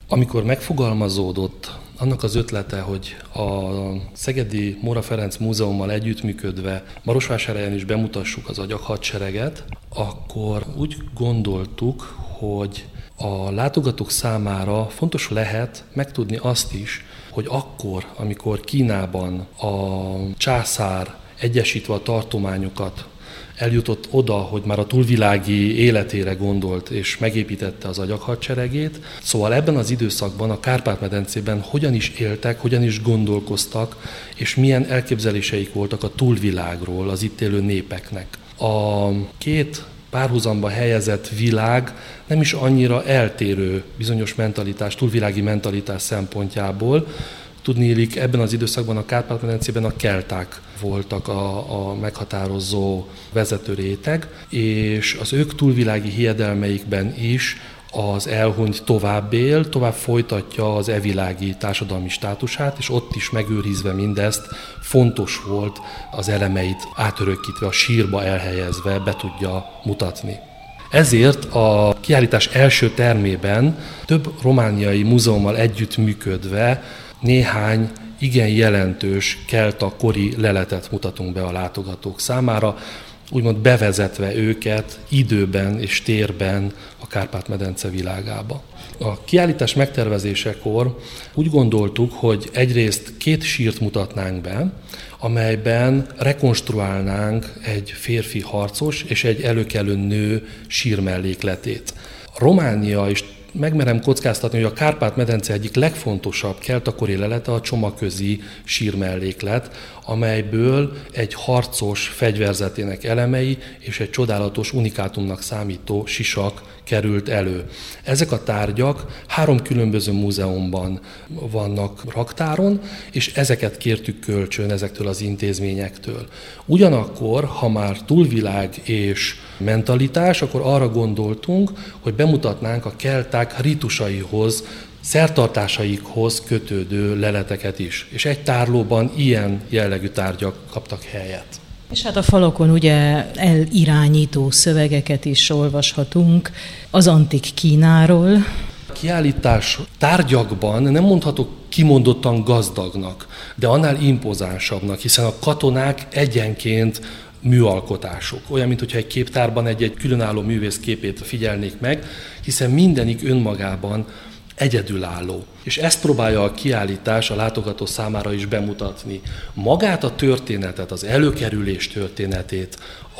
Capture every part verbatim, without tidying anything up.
Amikor megfogalmazódott annak az ötlete, hogy a Szegedi Móra Ferenc Múzeummal együttműködve Marosvásárhelyen is bemutassuk az agyaghadsereget, akkor úgy gondoltuk, hogy a látogatók számára fontos lehet megtudni azt is, hogy akkor, amikor Kínában a császár egyesítve a tartományokat eljutott oda, hogy már a túlvilági életére gondolt, és megépítette az agyaghadseregét. Szóval ebben az időszakban a Kárpát-medencében hogyan is éltek, hogyan is gondolkoztak, és milyen elképzeléseik voltak a túlvilágról az itt élő népeknek. A két párhuzamba helyezett világ nem is annyira eltérő bizonyos mentalitás, túlvilági mentalitás szempontjából. Tudniillik, ebben az időszakban a Kárpát-medencében a kelták voltak a, a meghatározó vezető réteg, és az ők túlvilági hiedelmeikben is az elhunyt tovább él, tovább folytatja az evilági társadalmi státusát, és ott is megőrizve mindezt fontos volt az elemeit átörökítve, a sírba elhelyezve be tudja mutatni. Ezért a kiállítás első termében több romániai múzeummal együttműködve néhány igen jelentős kelta kori leletet mutatunk be a látogatók számára, úgymond bevezetve őket időben és térben a Kárpát-medence világába. A kiállítás megtervezésekor úgy gondoltuk, hogy egyrészt két sírt mutatnánk be, amelyben rekonstruálnánk egy férfi harcos és egy előkelő nő sírmellékletét. Románia is megmerem kockáztatni, hogy a Kárpát-medence egyik legfontosabb keltakori lelete a Csomaközi sírmelléklet, amelyből egy harcos fegyverzetének elemei és egy csodálatos unikátumnak számító sisak került elő. Ezek a tárgyak három különböző múzeumban vannak raktáron, és ezeket kértük kölcsön ezektől az intézményektől. Ugyanakkor, ha már túlvilág és mentalitás, akkor arra gondoltunk, hogy bemutatnánk a kelták ritusaihoz, szertartásaikhoz kötődő leleteket is. És egy tárlóban ilyen jellegű tárgyak kaptak helyet. És hát a falakon ugye elirányító szövegeket is olvashatunk az antik Kínáról. A kiállítás tárgyakban nem mondhatok kimondottan gazdagnak, de annál impozánsabbnak, hiszen a katonák egyenként műalkotások. Olyan, mintha egy képtárban egy-egy különálló művész képét figyelnék meg, hiszen mindenik önmagában egyedülálló. És ezt próbálja a kiállítás a látogató számára is bemutatni. Magát a történetet, az előkerülés történetét,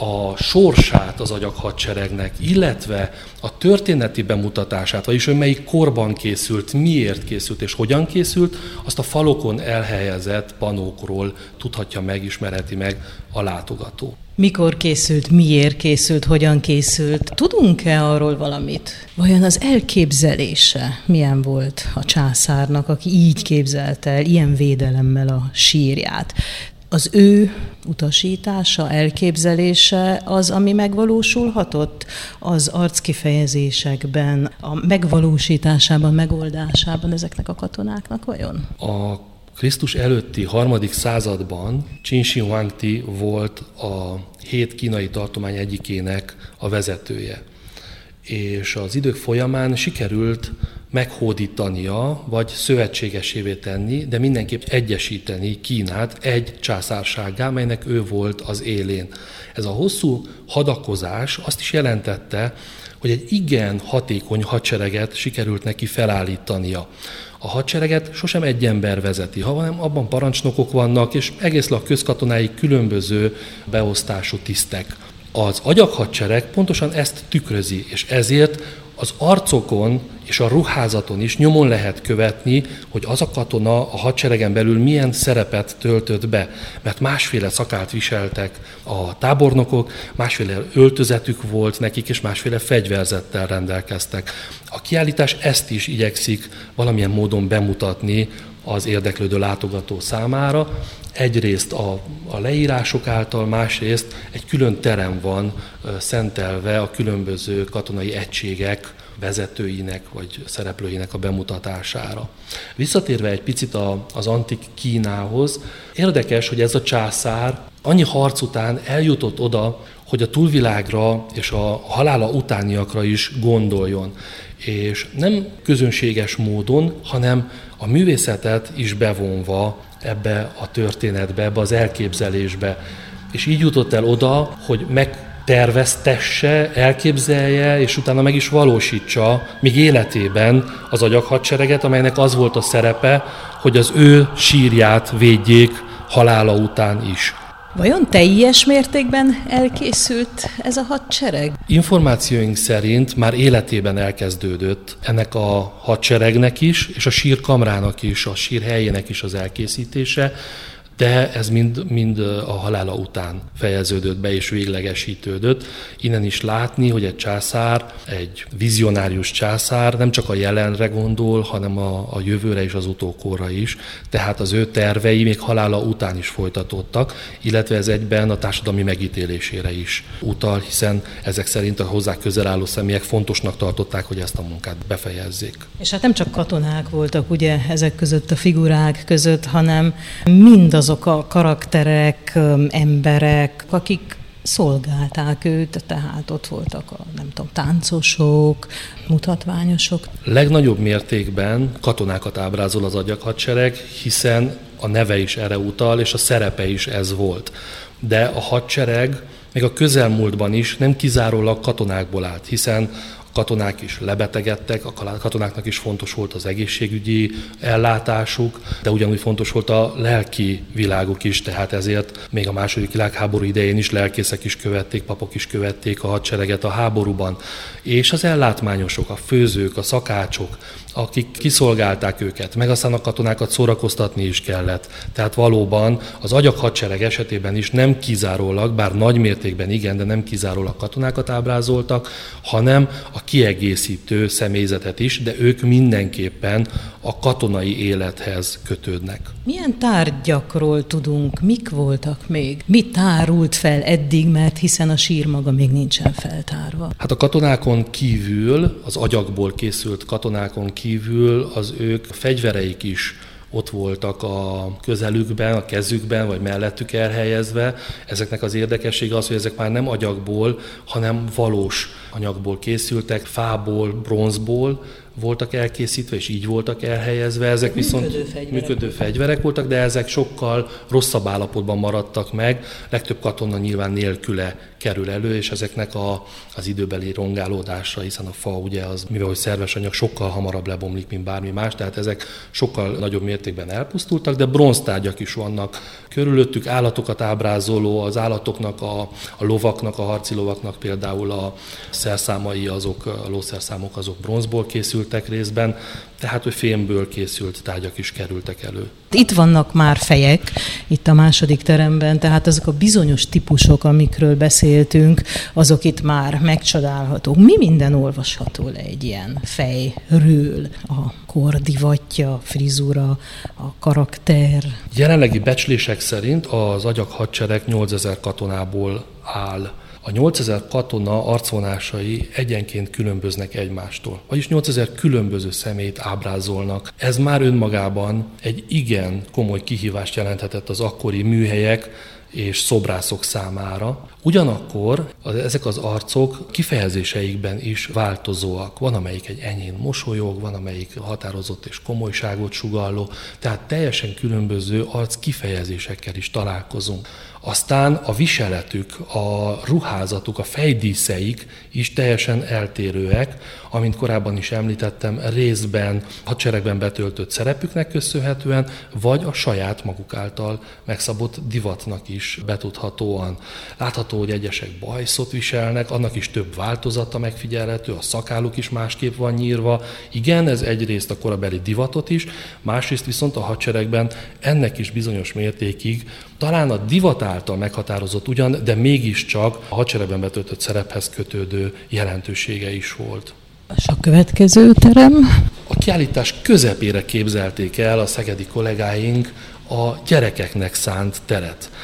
a sorsát az agyaghadseregnek, illetve a történeti bemutatását, vagyis hogy melyik korban készült, miért készült és hogyan készült, azt a falokon elhelyezett panókról tudhatja meg, ismerheti meg a látogató. Mikor készült, miért készült, hogyan készült? Tudunk-e arról valamit? Vajon az elképzelése milyen volt a császárnak, aki így képzelte el, ilyen védelemmel a sírját? Az ő utasítása, elképzelése az, ami megvalósulhatott az arckifejezésekben, a megvalósításában, megoldásában ezeknek a katonáknak vajon? A Krisztus előtti harmadik században Qin Shi Huangdi volt a hét kínai tartomány egyikének a vezetője. És az idők folyamán sikerült meghódítania, vagy szövetségesévé tenni, de mindenképp egyesíteni Kínát egy császársággá, melynek ő volt az élén. Ez a hosszú hadakozás azt is jelentette, hogy egy igen hatékony hadsereget sikerült neki felállítania. A hadsereget sosem egy ember vezeti, hanem abban parancsnokok vannak, és egész a közkatonái különböző beosztású tisztek. Az agyaghadsereg pontosan ezt tükrözi, és ezért az arcokon és a ruházaton is nyomon lehet követni, hogy az a katona a hadseregen belül milyen szerepet töltött be. Mert másféle szakált viseltek a tábornokok, másféle öltözetük volt nekik, és másféle fegyverzettel rendelkeztek. A kiállítás ezt is igyekszik valamilyen módon bemutatni az érdeklődő látogató számára. Egyrészt a, a leírások által, másrészt egy külön terem van szentelve a különböző katonai egységek vezetőinek vagy szereplőinek a bemutatására. Visszatérve egy picit a, az antik Kínához, érdekes, hogy ez a császár Annyi harc után eljutott oda, hogy a túlvilágra és a halála utániakra is gondoljon. És nem közönséges módon, hanem a művészetet is bevonva ebbe a történetbe, ebbe az elképzelésbe. És így jutott el oda, hogy megterveztesse, elképzelje, és utána meg is valósítsa még életében az agyaghadsereget, amelynek az volt a szerepe, hogy az ő sírját védjék halála után is. Vajon teljes mértékben elkészült ez a hadsereg? Információink szerint már életében elkezdődött ennek a hadseregnek is, és a sírkamrának is, a sírhelyének is az elkészítése, de ez mind, mind a halála után fejeződött be és véglegesítődött. Innen is látni, hogy egy császár, egy vizionárius császár nem csak a jelenre gondol, hanem a, a jövőre és az utókorra is. Tehát az ő tervei még halála után is folytatódtak, illetve ez egyben a társadalmi megítélésére is utal, hiszen ezek szerint a hozzá közel álló személyek fontosnak tartották, hogy ezt a munkát befejezzék. És hát nem csak katonák voltak ugye ezek között, a figurák között, hanem mindaz azok a karakterek, emberek, akik szolgálták őt, tehát ott voltak a, nem tudom, táncosok, mutatványosok. Legnagyobb mértékben katonákat ábrázol az agyaghadsereg, hiszen a neve is erre utal, és a szerepe is ez volt. De a hadsereg még a közelmúltban is nem kizárólag katonákból állt, hiszen a katonák is lebetegedtek, a katonáknak is fontos volt az egészségügyi ellátásuk, de ugyanúgy fontos volt a lelki világuk is, tehát ezért még a második világháború idején is lelkészek is követték, papok is követték a hadsereget a háborúban. És az ellátmányosok, a főzők, a szakácsok, akik kiszolgálták őket, meg aztán a katonákat szórakoztatni is kellett. Tehát valóban az agyaghadsereg esetében is nem kizárólag, bár nagy mértékben igen, de nem kizárólag katonákat ábrázoltak, hanem a kiegészítő személyzetet is, de ők mindenképpen a katonai élethez kötődnek. Milyen tárgyakról tudunk, mik voltak még? Mi tárult fel eddig, mert hiszen a sír maga még nincsen feltárva? Hát a katonákon kívül, az agyagból készült katonákon kívül az ők fegyvereik is ott voltak a közelükben, a kezükben, vagy mellettük elhelyezve. Ezeknek az érdekessége az, hogy ezek már nem agyagból, hanem valós anyagból készültek, fából, bronzból voltak elkészítve, és így voltak elhelyezve. Ezek viszont működő fegyverek, működő fegyverek voltak, de ezek sokkal rosszabb állapotban maradtak meg. Legtöbb katona nyilván nélküle kerül elő, és ezeknek a, az időbeli rongálódásra, hiszen a fa ugye az, mivel hogy szerves anyag, sokkal hamarabb lebomlik, mint bármi más, tehát ezek sokkal nagyobb mértékben elpusztultak, de bronztárgyak is vannak körülöttük, állatokat ábrázoló, az állatoknak, a, a lovaknak, a harci lovaknak például a szerszámai, azok, a lószerszámok azok bronzból készültek részben, tehát hogy fémből készült tárgyak is kerültek elő. Itt vannak már fejek, itt a második teremben, tehát azok a bizonyos típusok, amikről beszéltünk, azok itt már megcsodálhatók. Mi minden olvasható le egy ilyen fejről? A kordivatja, frizura, a karakter? Jelenlegi becslések szerint az agyaghadsereg nyolcezer katonából áll. A nyolcezer katona arcvonásai egyenként különböznek egymástól, vagyis nyolcezer különböző személyt ábrázolnak. Ez már önmagában egy igen komoly kihívást jelenthetett az akkori műhelyek és szobrászok számára. Ugyanakkor az, ezek az arcok kifejezéseikben is változóak. Van, amelyik egy enyhén mosolyog, van, amelyik határozott és komolyságot sugalló, tehát teljesen különböző arc kifejezésekkel is találkozunk. Aztán a viseletük, a ruházatuk, a fejdíszeik is teljesen eltérőek, amint korábban is említettem, részben hadseregben betöltött szerepüknek köszönhetően, vagy a saját maguk által megszabott divatnak is betudhatóan. Látható, hogy egyesek bajszot viselnek, annak is több változata megfigyelhető, a szakáluk is másképp van nyírva. Igen, ez egyrészt a korabeli divatot is, másrészt viszont a hadseregben ennek is bizonyos mértékig talán a divat által meghatározott ugyan, de mégiscsak a hadseregben betöltött szerephez kötődő jelentősége is volt. És a következő terem? A kiállítás közepére képzelték el a szegedi kollégáink a gyerekeknek szánt teret.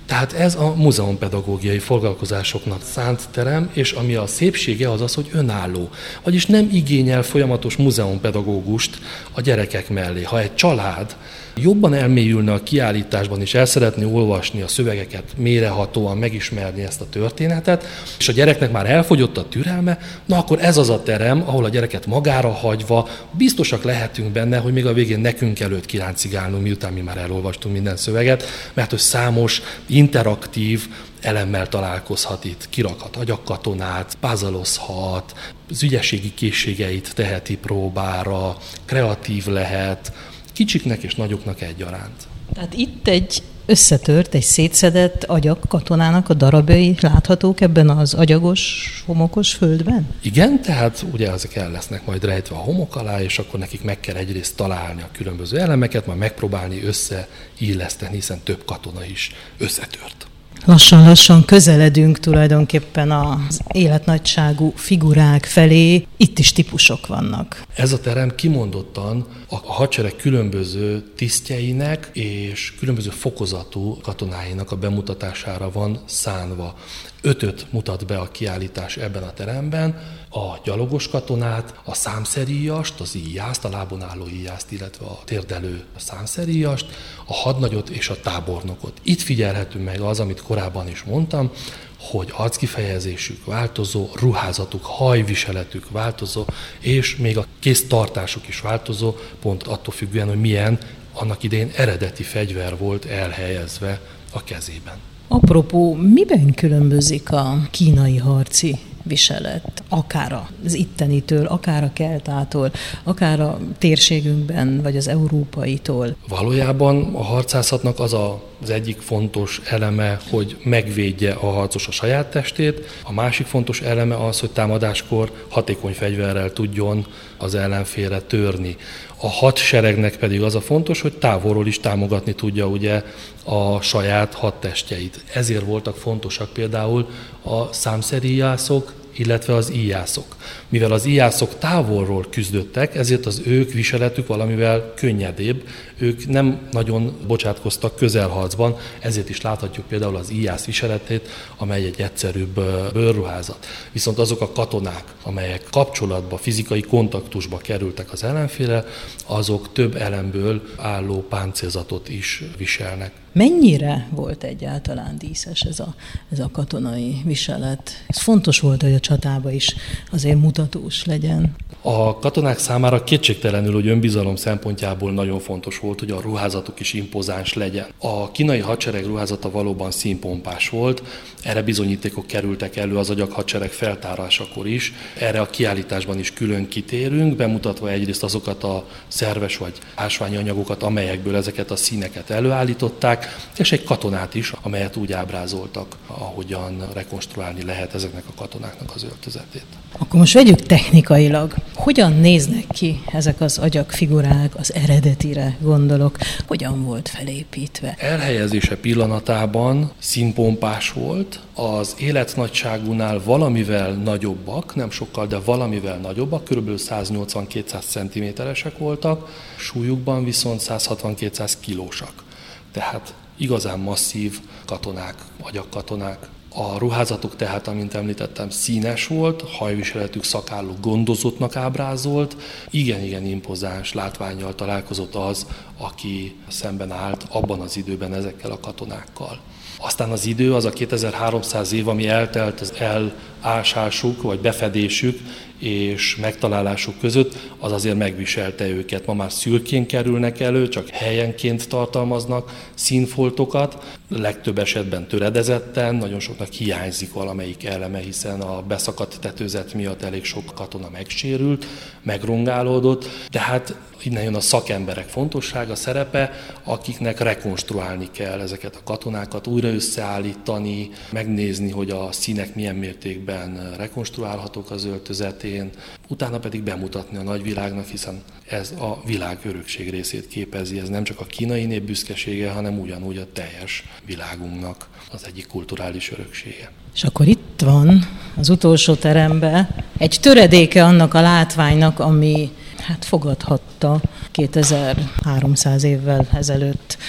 Tehát ez a múzeumpedagógiai foglalkozásoknak szánt terem, és ami a szépsége az az, hogy önálló. Vagyis nem igényel folyamatos múzeumpedagógust a gyerekek mellé. Ha egy család jobban elmélyülne a kiállításban, és el szeretné olvasni a szövegeket mélyrehatóan, megismerni ezt a történetet, és a gyereknek már elfogyott a türelme, na akkor ez az a terem, ahol a gyereket magára hagyva biztosak lehetünk benne, hogy még a végén nekünk előtt kiráncigálnunk, miután mi már elolvastunk minden szöveget, mert hogy számos interaktív elemmel találkozhat itt, kirakhat agyakkatonát, puzzlozhat, az ügyességi készségeit teheti próbára, kreatív lehet, kicsiknek és nagyoknak egyaránt. Tehát itt egy összetört, egy szétszedett agyak katonának a darabjai láthatók ebben az agyagos, homokos földben? Igen, tehát ugye ezek el lesznek majd rejtve a homok alá, és akkor nekik meg kell egyrészt találni a különböző elemeket, majd megpróbálni összeilleszteni, hiszen több katona is összetört. Lassan-lassan közeledünk tulajdonképpen az életnagyságú figurák felé, itt is típusok vannak. Ez a terem kimondottan a hadsereg különböző tisztjeinek és különböző fokozatú katonáinak a bemutatására van szánva. Ötöt mutat be a kiállítás ebben a teremben, a gyalogos katonát, a számszeríjast, az íjászt, a lábon álló íjászt, illetve a térdelő számszeríjast, a hadnagyot és a tábornokot. Itt figyelhetünk meg az, amit korábban is mondtam, hogy arckifejezésük változó, ruházatuk, hajviseletük változó, és még a kéztartásuk is változó, pont attól függően, hogy milyen annak idején eredeti fegyver volt elhelyezve a kezében. Apropó, miben különbözik a kínai harci viselet? Akár az ittenitől, akár a keltától, akár a térségünkben, vagy az európaitól. Valójában a harcászatnak az a, az egyik fontos eleme, hogy megvédje a harcos a saját testét, a másik fontos eleme az, hogy támadáskor hatékony fegyverrel tudjon az ellenfélre törni. A hadseregnek pedig az a fontos, hogy távolról is támogatni tudja ugye a saját hadtestjeit. Ezért voltak fontosak például a számszeríjászok, illetve az íjászok. Mivel az íjászok távolról küzdöttek, ezért az ők viseletük valamivel könnyedébb, ők nem nagyon bocsátkoztak közelharcban, ezért is láthatjuk például az íjász viseletét, amely egy egyszerűbb bőrruházat. Viszont azok a katonák, amelyek kapcsolatba, fizikai kontaktusba kerültek az ellenféllel, azok több elemből álló páncélzatot is viselnek. Mennyire volt egyáltalán díszes ez a, ez a katonai viselet? Ez fontos volt, hogy a csatában is azért mutatós legyen. A katonák számára kétségtelenül, hogy önbizalom szempontjából nagyon fontos volt, hogy a ruházatuk is impozáns legyen. A kínai hadsereg ruházata valóban színpompás volt, erre bizonyítékok kerültek elő az agyak hadsereg feltárásakor is. Erre a kiállításban is külön kitérünk, bemutatva egyrészt azokat a szerves vagy ásványi anyagokat, amelyekből ezeket a színeket előállították, és egy katonát is, amelyet úgy ábrázoltak, ahogyan rekonstruálni lehet ezeknek a katonáknak az öltözetét. Akkor most vegyük technikailag. Hogyan néznek ki ezek az agyagfigurák, az eredetire gondolok? Hogyan volt felépítve? Elhelyezése pillanatában színpompás volt, az életnagyságúnál valamivel nagyobbak, nem sokkal, de valamivel nagyobbak, kb. száznyolcvan-kétszáz centiméteresek voltak, súlyukban viszont száz hatvan-kétszáz kilósak. Tehát igazán masszív katonák, agyagkatonák. A ruházatuk tehát, amint említettem, színes volt, hajviseletük, szakálluk gondozottnak ábrázolt, igen-igen impozáns látvánnyal találkozott az, aki szemben állt abban az időben ezekkel a katonákkal. Aztán az idő, az a kétezer-háromszáz év, ami eltelt az elásásuk vagy befedésük és megtalálásuk között, az azért megviselte őket. Ma már szürkén kerülnek elő, csak helyenként tartalmaznak színfoltokat, legtöbb esetben töredezetten, nagyon soknak hiányzik valamelyik eleme, hiszen a beszakadt tetőzet miatt elég sok katona megsérült, megrongálódott, de hát innen jön a szakemberek fontossága, szerepe, akiknek rekonstruálni kell ezeket a katonákat, újra összeállítani, megnézni, hogy a színek milyen mértékben rekonstruálhatók az öltözetén, utána pedig bemutatni a nagyvilágnak, hiszen ez a világ örökség részét képezi, ez nem csak a kínai nép büszkesége, hanem ugyanúgy a teljes világunknak az egyik kulturális öröksége. És akkor itt van az utolsó teremben egy töredéke annak a látványnak, ami hát fogadhatta kétezer-háromszáz évvel ezelőtt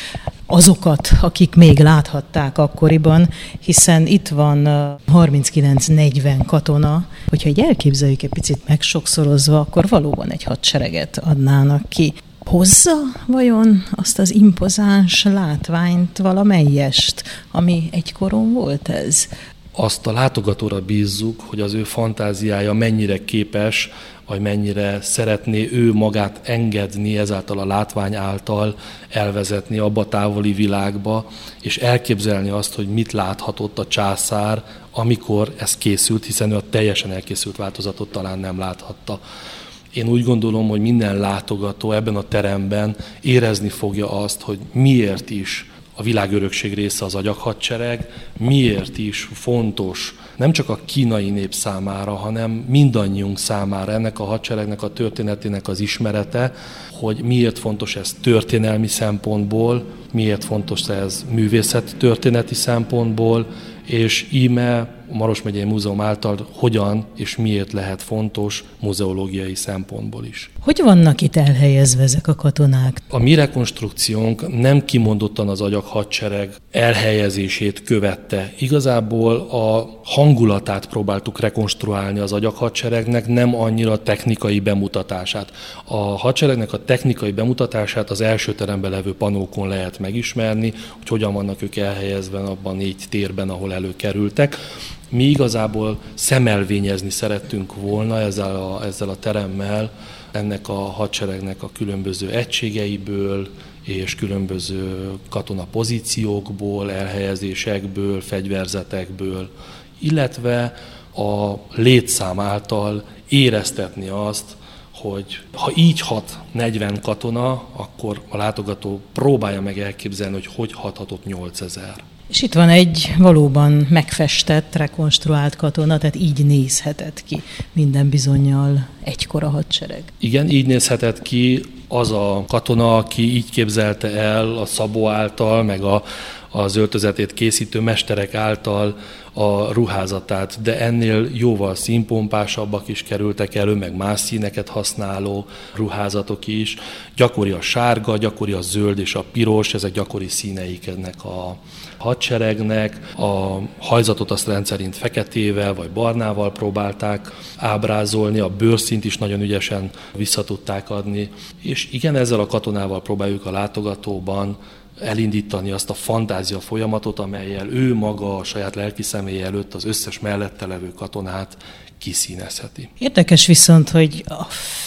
azokat, akik még láthatták akkoriban, hiszen itt van harminckilenc negyven katona, hogyha egy elképzeljük egy picit megsokszorozva, akkor valóban egy hadsereget adnának ki. Hozza vajon azt az impozáns látványt valamelyest, ami egykoron volt ez? Azt a látogatóra bízzuk, hogy az ő fantáziája mennyire képes, vagy mennyire szeretné ő magát engedni ezáltal a látvány által elvezetni abba a távoli világba, és elképzelni azt, hogy mit láthatott a császár, amikor ez készült, hiszen ő a teljesen elkészült változatot talán nem láthatta. Én úgy gondolom, hogy minden látogató ebben a teremben érezni fogja azt, hogy miért is a világörökség része az agyaghadsereg, miért is fontos nem csak a kínai nép számára, hanem mindannyiunk számára ennek a hadseregnek a történetének az ismerete, hogy miért fontos ez történelmi szempontból, miért fontos ez művészet történeti szempontból, és íme a Maros megyei Múzeum által hogyan és miért lehet fontos muzeológiai szempontból is. Hogy vannak itt elhelyezve ezek a katonák? A mi rekonstrukciónk nem kimondottan az agyaghadsereg elhelyezését követte. Igazából a hangulatát próbáltuk rekonstruálni az agyaghadseregnek, nem annyira a technikai bemutatását. A hadseregnek a technikai bemutatását az első teremben levő panókon lehet megismerni, hogy hogyan vannak ők elhelyezve abban a négy térben, ahol előkerültek. Mi igazából szemelvényezni szerettünk volna ezzel a, ezzel a teremmel, ennek a hadseregnek a különböző egységeiből és különböző katona pozíciókból, elhelyezésekből, fegyverzetekből, illetve a létszám által éreztetni azt, hogy ha így hat negyven katona, akkor a látogató próbálja meg elképzelni, hogy hogy hathatott nyolcezer. És itt van egy valóban megfestett, rekonstruált katona, tehát így nézhetett ki minden bizonnyal egykor a hadsereg. Igen, így nézhetett ki az a katona, aki így képzelte el a szabó által, meg a, az öltözetét készítő mesterek által a ruházatát, de ennél jóval színpompásabbak is kerültek elő, meg más színeket használó ruházatok is. Gyakori a sárga, gyakori a zöld és a piros, ezek gyakori színeik ennek a hadseregnek. A hajzatot azt rendszerint feketével vagy barnával próbálták ábrázolni, a bőrszínt is nagyon ügyesen vissza tudták adni. És igen, ezzel a katonával próbáljuk a látogatóban elindítani azt a fantázia folyamatot, amellyel ő maga a saját lelki személye előtt az összes mellette levő katonát kiszínezheti. Érdekes viszont, hogy a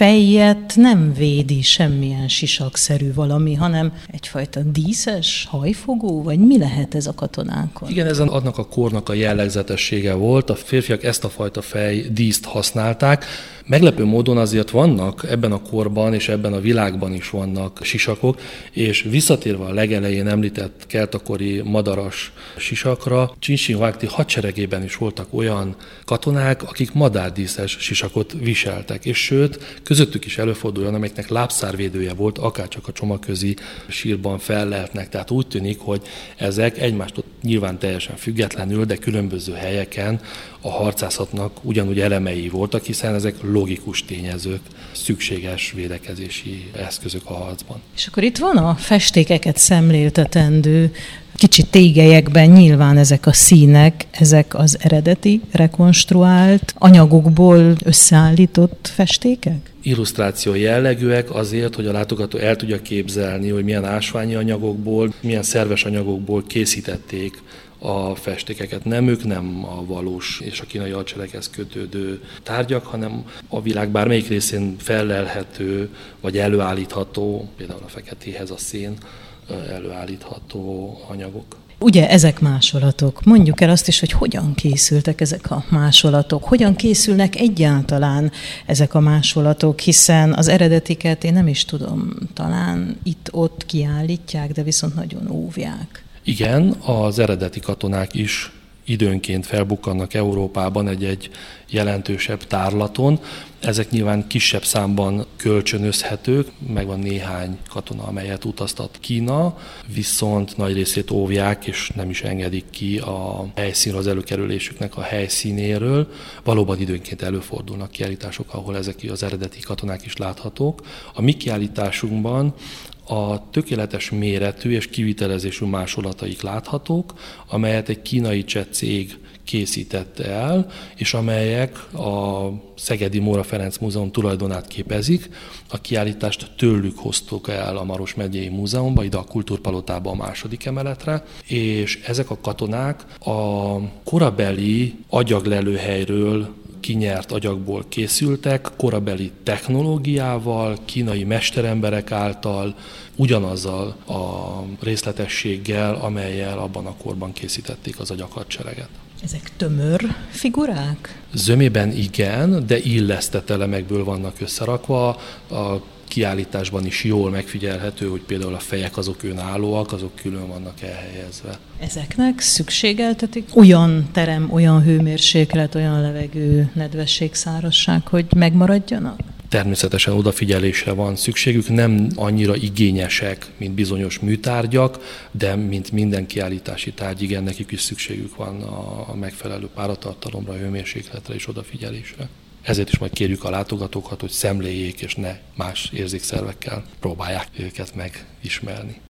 fejet nem védi semmilyen sisakszerű valami, hanem egyfajta díszes hajfogó, vagy mi lehet ez a katonákon? Igen, ez annak a kornak a jellegzetessége volt. A férfiak ezt a fajta fejdíszt használták. Meglepő módon azért vannak ebben a korban és ebben a világban is vannak sisakok, és visszatérve a legelején említett keltakori madaras sisakra, Csincsin-Huangti hadseregében is voltak olyan katonák, akik madárdíszes sisakot viseltek, és sőt, közöttük is előfordul olyan, amelyeknek lábszárvédője volt, akárcsak a csomagközi sírban felleltnek. Tehát úgy tűnik, hogy ezek egymástól nyilván teljesen függetlenül, de különböző helyeken a harcászatnak ugyanúgy elemei voltak, hiszen ezek logikus tényezők, szükséges védekezési eszközök a harcban. És akkor itt van a festékeket szemléltetendő, kicsit tégelyekben nyilván ezek a színek, ezek az eredeti, rekonstruált anyagokból összeállított festékek? Illusztráció jellegűek azért, hogy a látogató el tudja képzelni, hogy milyen ásványi anyagokból, milyen szerves anyagokból készítették a festékeket. Nem ők nem a valós és a kínai hadsereghez kötődő tárgyak, hanem a világ bármelyik részén fellelhető vagy előállítható, például a feketéhez a szén, előállítható anyagok. Ugye ezek másolatok. Mondjuk el azt is, hogy hogyan készültek ezek a másolatok, hogyan készülnek egyáltalán ezek a másolatok, hiszen az eredetiket én nem is tudom, talán itt-ott kiállítják, de viszont nagyon óvják. Igen, az eredeti katonák is időnként felbukkannak Európában egy-egy jelentősebb tárlaton. Ezek nyilván kisebb számban kölcsönözhetők, megvan néhány katona, amelyet utaztat Kína, viszont nagy részét óvják, és nem is engedik ki a helyszínről, az előkerülésüknek a helyszínéről. Valóban időnként előfordulnak kiállítások, ahol ezek az eredeti katonák is láthatók. A mi kiállításunkban A tökéletes méretű és kivitelezésű másolataik láthatók, amelyet egy kínai cseh cég készítette el, és amelyek a Szegedi Móra Ferenc Múzeum tulajdonát képezik. A kiállítást tőlük hoztuk el a Maros megyei múzeumba, ide a Kultúrpalotába a második emeletre, és ezek a katonák a korabeli agyaglelőhelyről kinyert agyagból készültek, korabeli technológiával, kínai mesteremberek által, ugyanazzal a részletességgel, amellyel abban a korban készítették az agyaghadsereget. Ezek tömör figurák? Zömében igen, de illesztett elemekből vannak összerakva. A kiállításban is jól megfigyelhető, hogy például a fejek azok önállóak, azok külön vannak elhelyezve. Ezeknek szükségeltetik olyan terem, olyan hőmérséklet, olyan levegő, nedvesség, szárazság, hogy megmaradjanak? Természetesen odafigyelésre van szükségük, nem annyira igényesek, mint bizonyos műtárgyak, de mint minden kiállítási tárgy, igen, nekik is szükségük van a megfelelő páratartalomra, hőmérsékletre és odafigyelésre. Ezért is majd kérjük a látogatókat, hogy szemléljék és ne más érzékszervekkel próbálják őket megismerni.